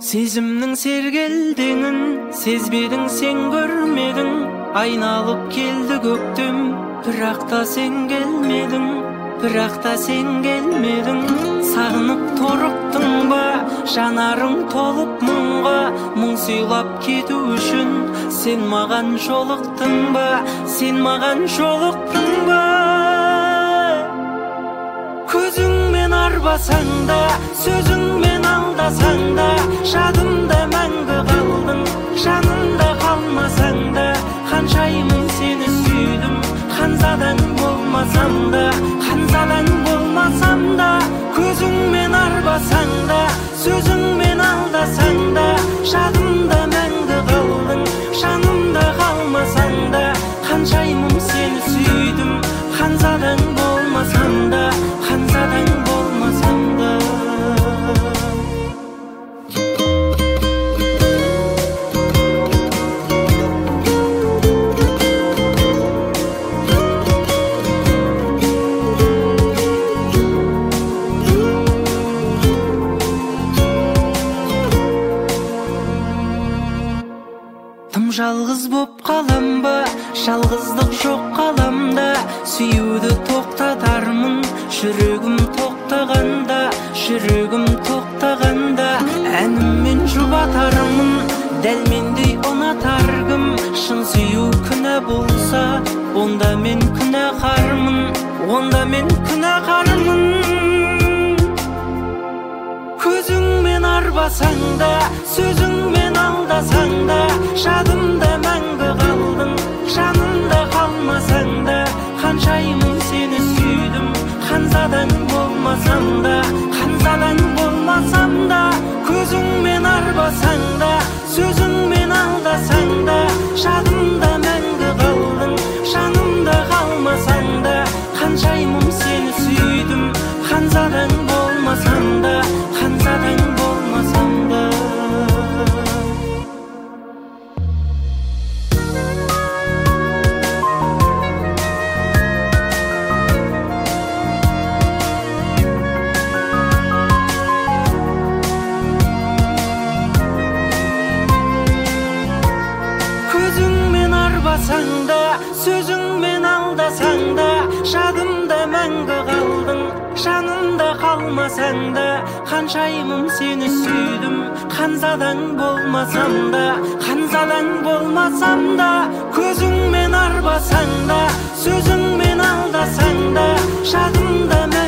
Сезімнің сергелдеңін сезбедің, сен көрмедің. Айналып келді көктем, бірақ та сен келмедің, бірақ та сен келмедің. Сағынып торықтың ба, жанарың толып мұңға. Мұң сыйлап кету үшін сен маған жолықтың ба, сен маған жолықтың ба. Көзіңмен арбасаң да, сөзіңмен алдасаң да, жадымда мәңгі қалдың, жанымда қалмасаң да. Қаншайым сені сүйдім, ханзадаң болмасам да, ханзадаң болмасам да. Көзіңмен арбасаң да, сөзіңмен алдасаң да, жадымда мәңгі қалдың, жанымда қалмасаң да. Қаншайым сені сүйдім, ханзадаң болмасам да, ханзадаң болмасам да. Тым жалғыз боп қалам ба, жалғыздық жоқ қаламда. Сүюді тоқтатармын, жүрегім тоқтағанда, жүрегім тоқтағанда. Әніммен жұбатармын, дәл мендей ұнатар кім. Шын сүю күнә болса, онда мен күнәқармын, онда мен күнәқармын. Көзіңмен арбасаң да, сөзіңмен алдасаң да, жадымда мәңгі қалдың, жанымда қалмасаң да. Қаншайым сені сүйдім, ханзадаң болмасам да, ханзадаң болмасам да. Көзіңмен арбасаң да, сөзіңмен алдасаң да, жадымда мәңгі қалдың, жанымда қалмасаң да. Қаншайым сені сүйдім, ханзадаң болмасам да, ханзадаң болмасам да. Көзіңмен арбасаң да, сөзіңмен алдасаң да, жадымда мәңгі қалдың, жанымда қалмасаң да. Қаншайым сені сүйдім, ханзадаң болмасам да, ханзадаң болмасам да. Көзіңмен арбасаң да, сөзіңмен алдасаң да, жадымда